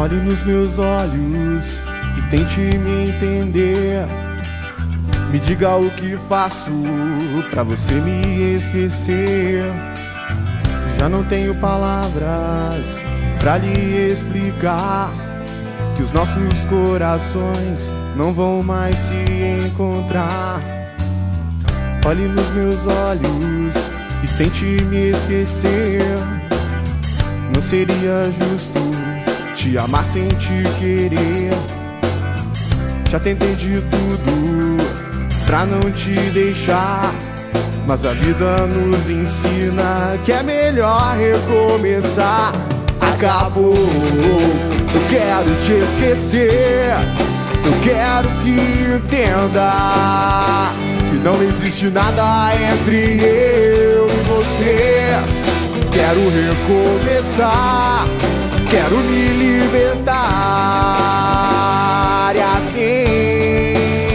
Olhe nos meus olhos e tente me entender. Me diga o que faço pra você me esquecer. Já não tenho palavras pra lhe explicar que os nossos corações não vão mais se encontrar. Olhe nos meus olhos e tente me esquecer. Não seria justo te amar sem te querer. Já tentei de tudo pra não te deixar, mas a vida nos ensina que é melhor recomeçar. Acabou, eu quero te esquecer. Eu quero que entenda que não existe nada entre eu e você. Quero recomeçar, quero me libertar e assim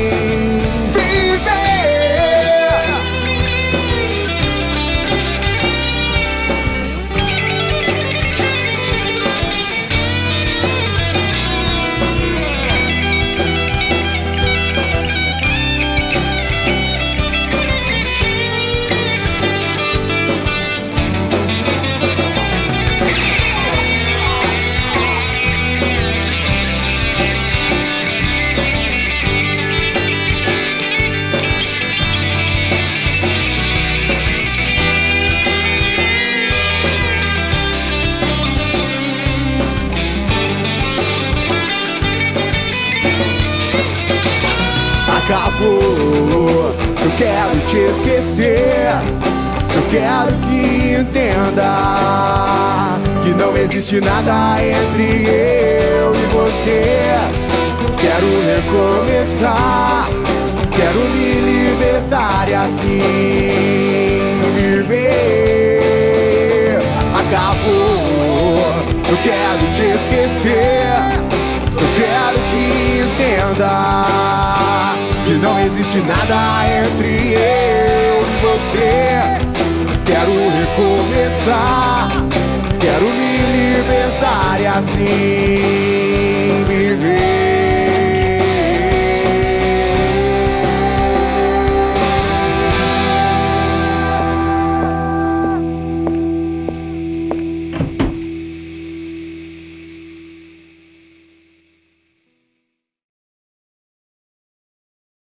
acabou, eu quero te esquecer. Eu quero que entenda que não existe nada entre eu e você. Quero recomeçar, quero me libertar e assim viver. Acabou, eu quero te esquecer. Eu quero que entenda que não existe nada entre eu e você. Quero recomeçar, quero me libertar e assim